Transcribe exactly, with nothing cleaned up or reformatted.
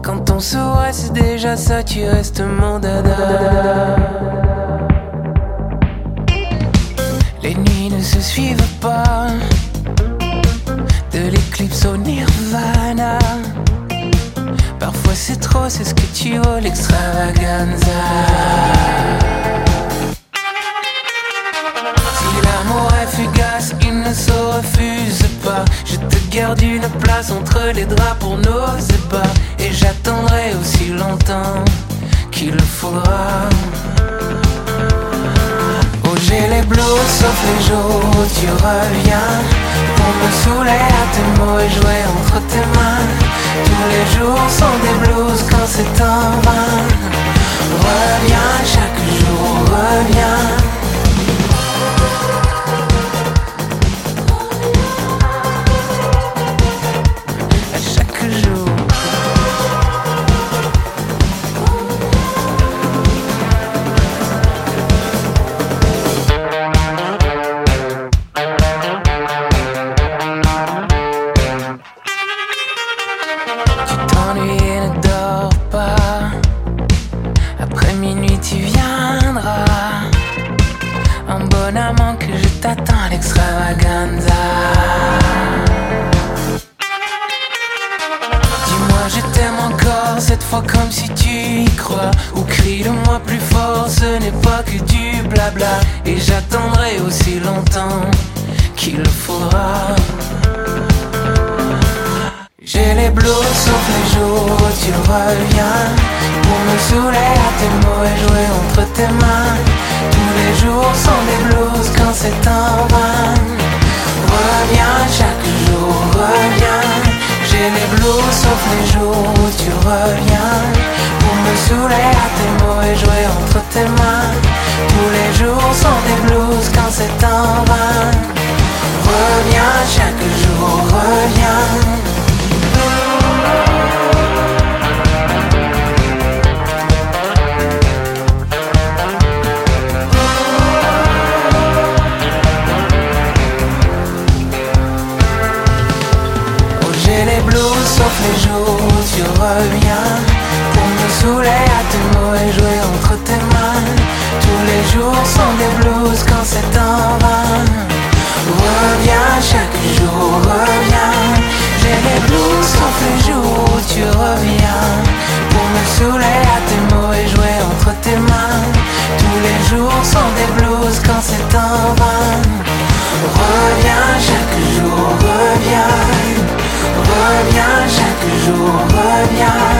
Quand on se voit c'est déjà ça, tu restes mon dada. Les nuits ne se suivent pas, de l'éclipse au nirvana. Parfois c'est trop, c'est ce que tu veux, l'extravaganza. Si l'amour est fugace, il ne se refuse pas. Je te garde une place entre les draps pour nos ébats. Et j'attendrai aussi longtemps qu'il le faudra. Oh, j'ai les blues sauf les jours où tu reviens pour me saouler à tes mots et jouer entre tes mains. Tous les jours sont des blues quand c'est en vain. Reviens, chaque jour reviens. Comme si tu y crois, ou crie-le-moi plus fort, ce n'est pas que du blabla. Et j'attendrai aussi longtemps qu'il le faudra. J'ai les blues sauf les jours où tu reviens pour me saouler à tes mots et jouer entre tes mains. Tous les jours sont des blues quand c'est en vain. Reviens, chaque jour reviens. J'ai les blues sauf les jours où tu reviens pour me saouler à tes mots et jouer entre tes mains. Tous les jours sont des blues quand c'est en vain. Reviens, chaque jour reviens. Sauf les jours où tu reviens pour me saouler à tes mots et jouer entre tes mains. Tous les jours sont des blues quand c'est en vain. Reviens, chaque jour reviens. J'ai les blues sauf les jours où tu reviens pour me saouler à tes mots et jouer entre tes mains. Tous les jours sont des blues quand c'est en vain. Reviens, chaque jour reviens. Reviens, chaque jour reviens.